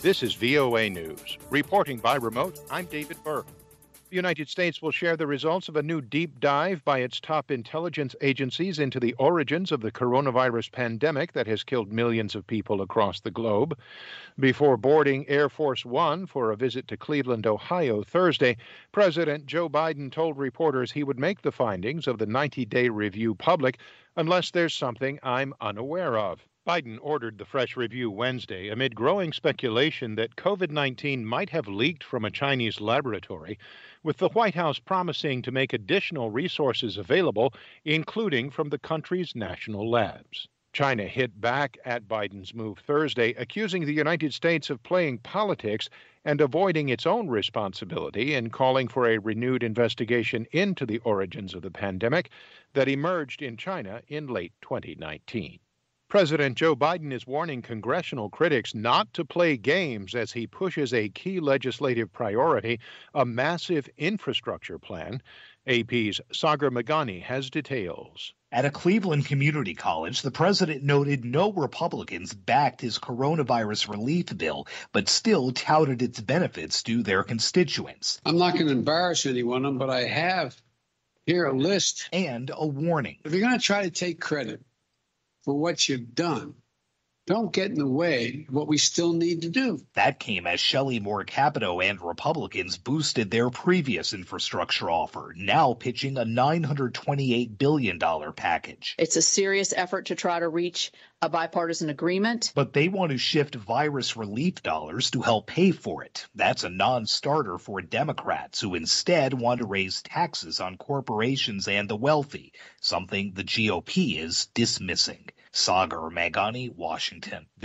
This is VOA News. Reporting by remote, I'm David Burke. The United States will share the results of a new deep dive by its top intelligence agencies into the origins of the coronavirus pandemic that has killed millions of people across the globe. Before boarding Air Force One for a visit to Cleveland, Ohio, Thursday, President Joe Biden told reporters he would make the findings of the 90-day review public unless there's something I'm unaware of. Biden ordered the fresh review Wednesday amid growing speculation that COVID-19 might have leaked from a Chinese laboratory, with the White House promising to make additional resources available, including from the country's national labs. China hit back at Biden's move Thursday, accusing the United States of playing politics and avoiding its own responsibility in calling for a renewed investigation into the origins of the pandemic that emerged in China in late 2019. President Joe Biden is warning congressional critics not to play games as he pushes a key legislative priority, a massive infrastructure plan. AP's Sagar Meghani has details. At a Cleveland community college, the president noted no Republicans backed his coronavirus relief bill, but still touted its benefits to their constituents. I'm not going to embarrass anyone, but I have here a list. And a warning. If you're going to try to take credit for what you've done, don't get in the way of what we still need to do. That came as Shelley Moore Capito and Republicans boosted their previous infrastructure offer, now pitching a $928 billion package. It's a serious effort to try to reach a bipartisan agreement. But they want to shift virus relief dollars to help pay for it. That's a non-starter for Democrats, who instead want to raise taxes on corporations and the wealthy, something the GOP is dismissing. Sagar Meghani, Washington.